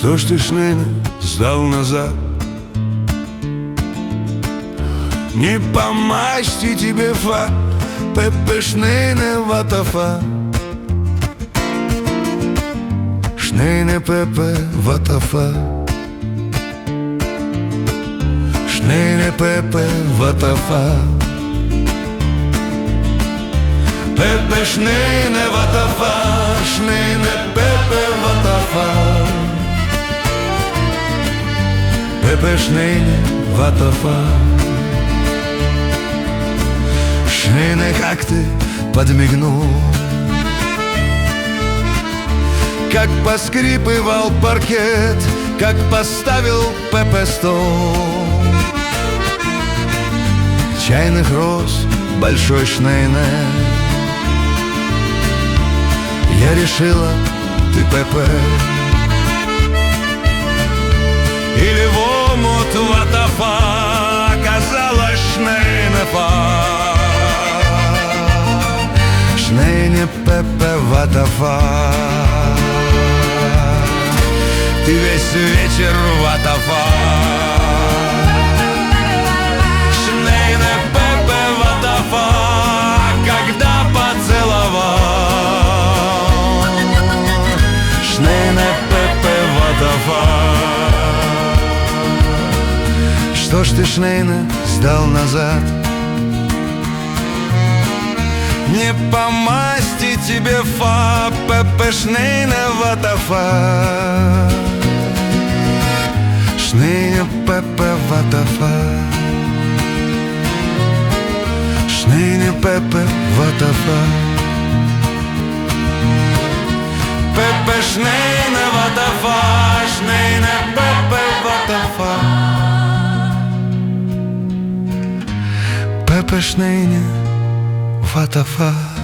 Что ж ты, шнейне, сдал назад? Не по масти тебе фа, Пепе шнейне ватафа. Шнейне Пепе ватафа. Шнейне Пепе ватафа. Пепе шнейне ватафа. Шнейне Пепе ватафа. Пепе шнейне ватафа. Шнейне, как ты подмигнул, как поскрипывал паркет, как поставил Пепе стол. Чайных роз большой шнейне. Я решила, ты Пепе. Или в омут ватафа оказалась шнейне фа. Шнейне Пепе ватафа. Ты весь вечер ватафа. Шнейне Пепе ватафа. Когда поцеловал. Шнейне Пепе ватафа. Что ж ты, шнейне, сдал назад? Не по масти тебе фа, Пепе шнейне ватафа. Шнейне Пепе ватафа. Шнейне Пепе ватафа. Пепе шнейне ватафа. Шнейне Пепе ватафа. Пепе шнейне ватафа.